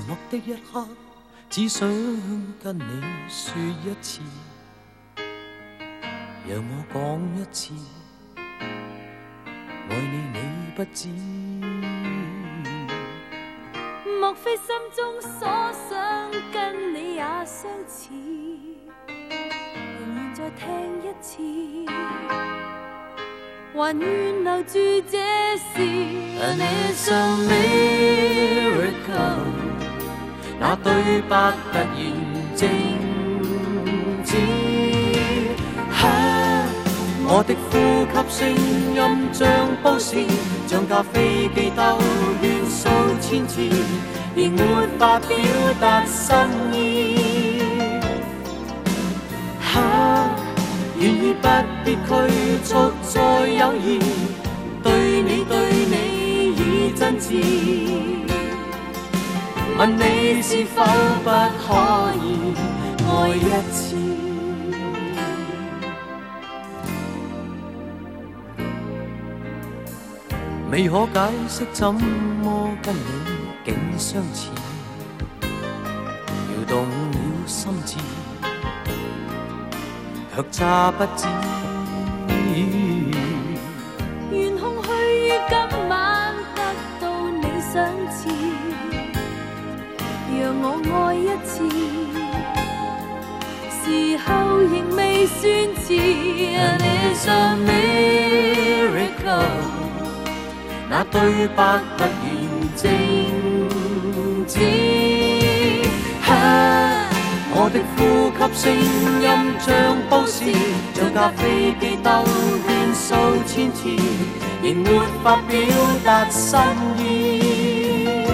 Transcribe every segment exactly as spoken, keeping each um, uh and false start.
默的一刻，只想跟你说一次，让我讲一次，爱你你不知。 莫非心中所想跟你也相似？仍然再聽一次，還願留住這時。 And it's a miracle， 那對白突然靜止。啊，我的呼吸聲音像報時，像架飛機兜圈數千次，仍沒法表達心意。啊，願意不必拘束再友誼，對你對你已真摯。問你是否不可以愛一次？未可解釋怎麼跟你竟相似，搖動了心智，卻詐不知。 願空虛於今晚得到你賞賜，讓我愛一次，時候仍未算遲。And it's a miracle， 那對白突然靜止。啊，我的呼吸聲音像報時，像架飛機兜圈數千次，仍沒法表達心意。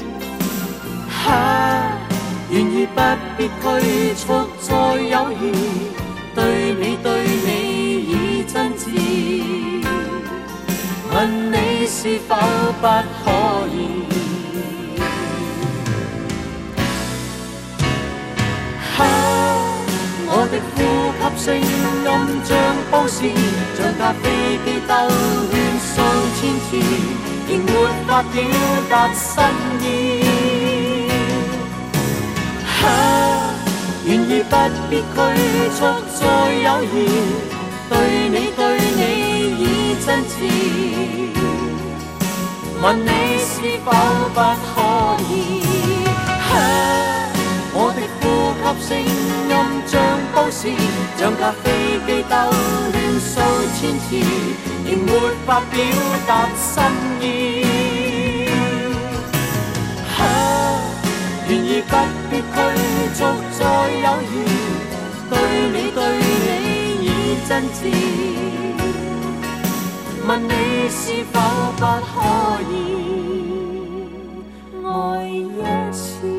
啊，願意不必拘束再友誼，對你對你已真摯。問你是否不可以？啊，我的呼吸聲音像報時，像架飛機兜圈數千次，仍沒法表達心意。啊，願意不必拘束再友誼，對你對你已真摯。問你是否不可以？啊，我的呼吸聲音像報時，像架飛機兜圈數千次，仍沒法表達心意。啊，願意不必拘束再友誼，對你對你已真摯。問你是否不可以愛一次？